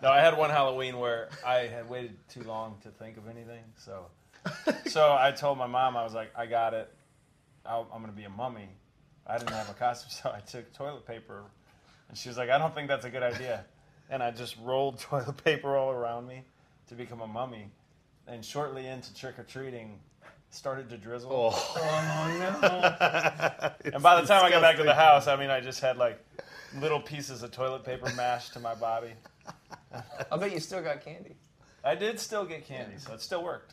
No, I had one Halloween where I had waited too long to think of anything. So I told my mom, I was like, I got it. I'm going to be a mummy. I didn't have a costume, so I took toilet paper. And she was like, I don't think that's a good idea. And I just rolled toilet paper all around me to become a mummy. And shortly into trick-or-treating, started to drizzle. Oh no. And by the time I got back to the house, I mean, I just had like little pieces of toilet paper mashed to my body. I bet you still got candy. I did still get candy, so it still worked.